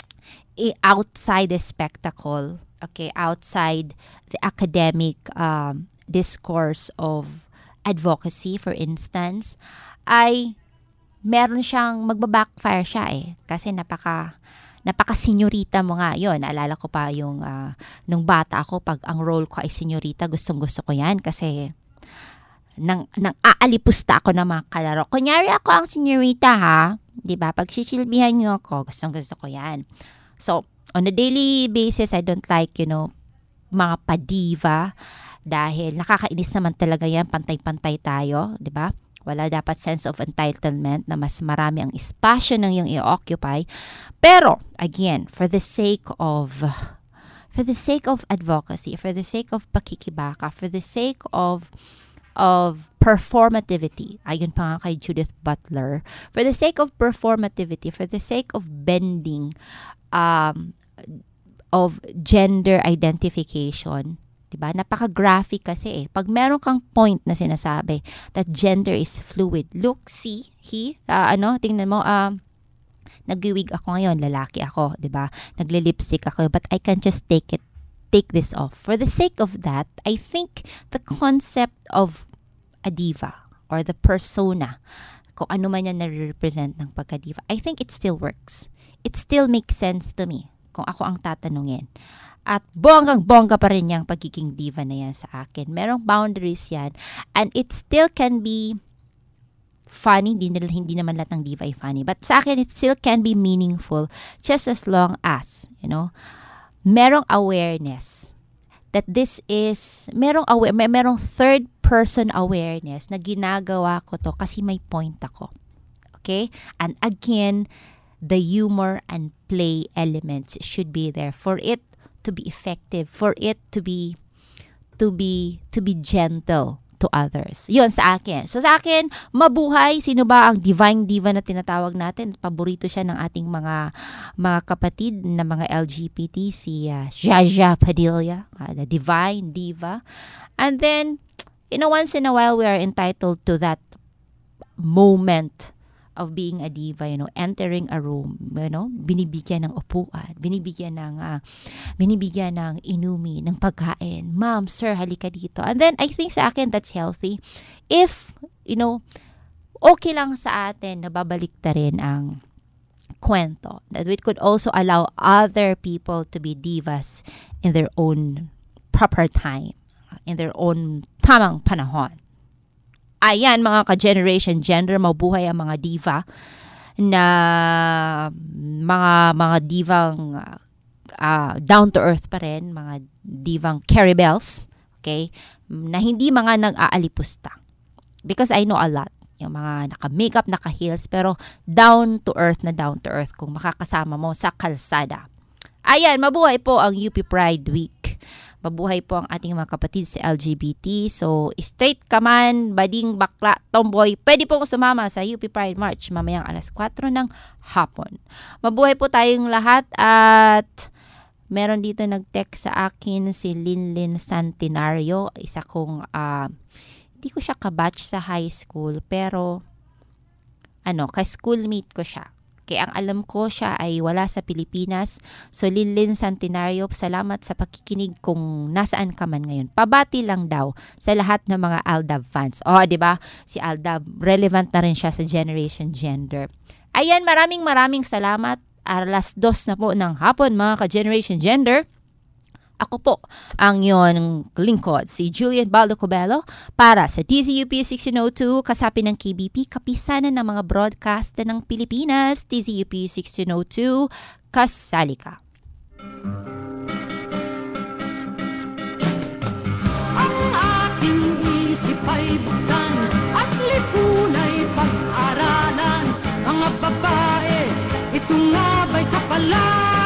outside the spectacle, okay, outside the academic um, discourse of advocacy, for instance, ay meron siyang magbabackfire siya eh. Kasi napaka, napaka-senyorita mo nga. Yun, naalala ko pa yung, uh, nung bata ako, pag ang role ko ay senyorita, gustong-gusto ko yan. Kasi, nang, nang aalipusta ako ng mga kalaro. Kunyari ako ang senyorita ha. Diba? Pag sisilbihan niyo ako, gustong-gusto ko yan. So, on a daily basis, I don't like, you know, mga padiva. Dahil nakakainis naman talaga yan, pantay-pantay tayo, di ba? Wala dapat sense of entitlement na mas marami ang espasyo ng iyong i-occupy. Pero, again, for the sake of, for the sake of advocacy, for the sake of pakikibaka, for the sake of, of performativity, ayon pa nga kay Judith Butler, for the sake of performativity, for the sake of bending, um, of gender identification, diba? Napaka-graphic kasi eh. Pag meron kang point na sinasabi that gender is fluid. Look, see, he, uh, ano, tingnan mo, uh, nag-wig ako ngayon, lalaki ako, diba? Nagle-lipstick ako, but I can just take it, take this off. For the sake of that, I think the concept of a diva or the persona, kung ano man yan na-represent ng pagka-diva, I think it still works. It still makes sense to me kung ako ang tatanungin. At bonggang-bongga pa rin yung pagiging diva na yan sa akin. Merong boundaries yan. And it still can be funny, hindi, hindi naman lahat ng diva ay funny. But sa akin, it still can be meaningful just as long as, you know, merong awareness that this is, merong, aware, may, merong third person awareness na ginagawa ko to kasi may point ako. Okay? And again, the humor and play elements should be there for it to be effective, for it to be, to be, to be gentle to others. Yun sa akin. So sa akin, mabuhay. Sino ba ang divine diva na tinatawag natin? Paborito siya ng ating mga mga kapatid na mga L G B T, si uh, Jaja Padilla, uh, the divine diva. And then, you know, once in a while, we are entitled to that moment of being a diva, you know, entering a room, you know, binibigyan ng upuan, binibigyan ng, uh, binibigyan ng inumi, ng pagkain. Ma'am, sir, halika dito. And then, I think sa akin, that's healthy. If, you know, okay lang sa atin, nababalik ta rin ang kwento. That we could also allow other people to be divas in their own proper time, in their own tamang panahon. Ayan, mga ka-generation gender, mabuhay ang mga diva na mga mga divang uh, down to earth pa rin, mga divang caribels, okay? Na hindi mga nag-aalipusta. Because I know a lot. Yung mga naka-makeup, naka-heels, pero down to earth na down to earth kung makakasama mo sa kalsada. Ayan, mabuhay po ang U P Pride Week. Mabuhay po ang ating mga kapatid sa L G B T. So, straight ka man, bading, bakla, tomboy, pwede pong sumama sa U P Pride March mamayang alas kwatro ng hapon. Mabuhay po tayong lahat at meron dito nag-text sa akin si Linlin Santinario. Isa kong, uh, hindi ko siya kabatch sa high school, pero ano, ka-schoolmate ko siya. Kaya ang alam ko siya ay wala sa Pilipinas. So, Linlin Centenario, salamat sa pakikinig kung nasaan ka man ngayon. Pabati lang daw sa lahat ng mga Aldab fans. O, oh, di ba? Si Aldab, relevant na rin siya sa Generation Gender. Ayan, maraming maraming salamat. Alas dos na po ng hapon, mga ka-Generation Gender. Ako po ang iyong lingkod, si Julian Baldo Cobello, para sa D Z U P sixteen oh two, kasapi ng K B P, kapisanan ng mga broadcast ng Pilipinas, D Z U P sixteen oh two, kasali ka. Ang ating isip ay buksan at lipunay pag-aralan. Mga babae, ito nga ba'y kapalaran?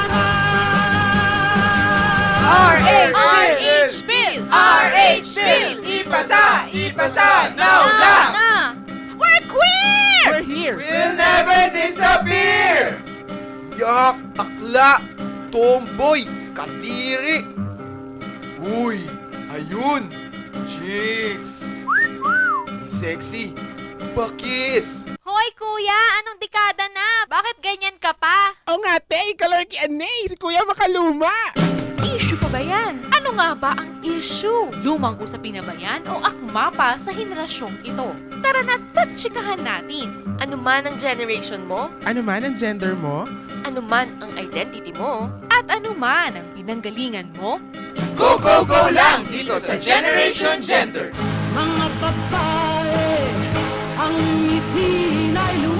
R H Bill! R H Bill! Ipasa! Ipasa! Now lang! We're queer! We're here! We'll never disappear! Yak! Akla! Tomboy! Kadiri! Uy! Ayun! Chicks! Sexy! Bakis! Hoy kuya, anong dekada na? Bakit ganyan ka pa? O nga te, kalor ki Anay, si kuya makaluma! Issue pa ba yan? Ano nga ba ang issue? Lumang usapin na ba yan o akma pa sa henerasyong ito? Tara na, tatsikahan natin. Ano man ang generation mo? Ano man ang gender mo? Ano man ang identity mo? At ano man ang pinanggalingan mo? Go, go, go lang dito sa Generation Gender! Mga babae, ang ngiti na'y